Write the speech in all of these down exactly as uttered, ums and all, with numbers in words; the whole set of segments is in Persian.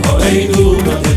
ها عید اومده.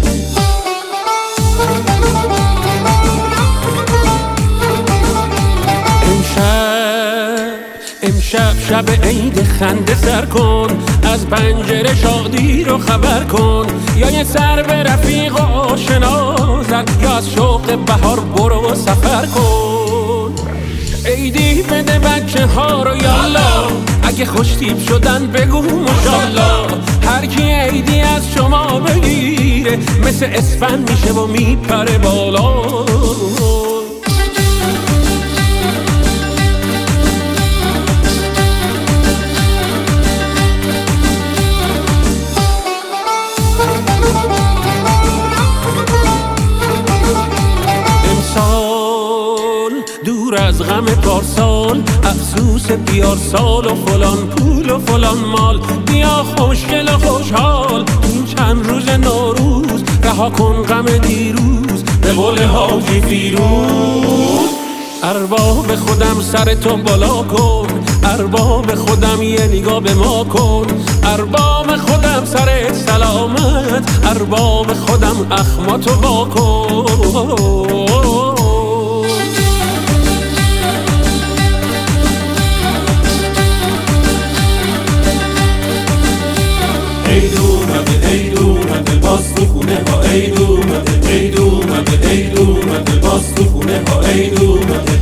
امشب شب عید خنده سر کن، از پنجره شادی رو خبر کن، یا یه سر به رفیق و آشنا زن، یا از شوق بهار برو سفر کن. عیدی بده بچه ها رو یالا، اگه خوشتیپ شدن بگو ماشالله. هر کی عیدی از شما بگیره مثل اسفند میشه و میپره بالا. دور از غم پارسال، افسوس بیار سال و فلان پول و فلان مال. بیا خوشگل و خوشحال این چند روز نوروز، رها کن غم دیروز به قول حاجی فیروز. ارباب خودم سر تو بالا کن، ارباب خودم یه نگاه به ما کن. ارباب خودم سر سلامت، ارباب خودم اخماتو با کن. عید اومده عید اومده باز تو خونه ها عید اومده. عید اومده عید اومده باز تو خونه ها عید اومده.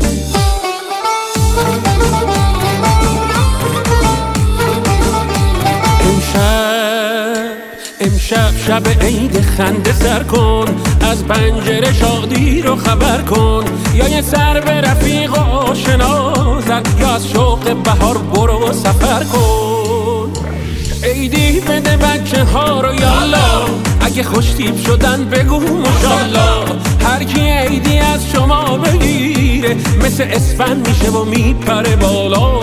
امشب امشب شب عید خنده سر کن، از پنجره شادی رو خبر کن، یا یه سر به رفیق و آشنا زن، یا از شوق بهار برو سفر کن. عیدی بده بچه ها رو یالا، اگه خوشتیپ شدن بگو ماشالله. هر کی عیدی از شما بگیره مثل اسفند میشه و میپره بالا.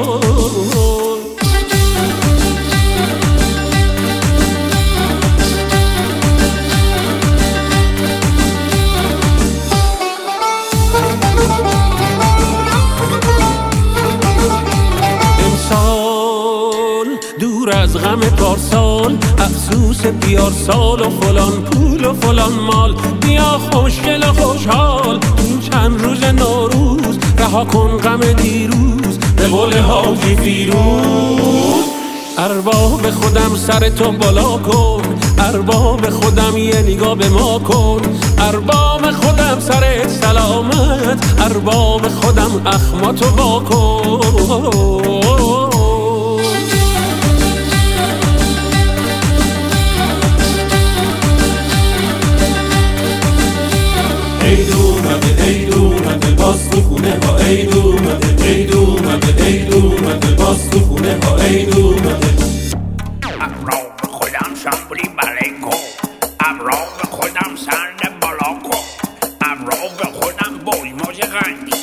دور از غم پارسال، افسوس بیار سال و فلان پول و فلان مال. بیا خوشگل و خوشحال این چند روز نوروز، رها کن غم دیروز به قول حاجی فیروز. ارباب خودم سر تو بالا کن، ارباب خودم یه نگاه به ما کن. ارباب خودم سر سلامت، ارباب خودم اخماتو با کن. عید اومده عید اومده باز تو خونه ها عید اومده. عید اومده عید اومده باز تو خونه ها عید اومده. ابرو به خودم شامبولی بله کن، ابرو به خودم سر بالا کن، ابرو به خودم بوی موج غنی.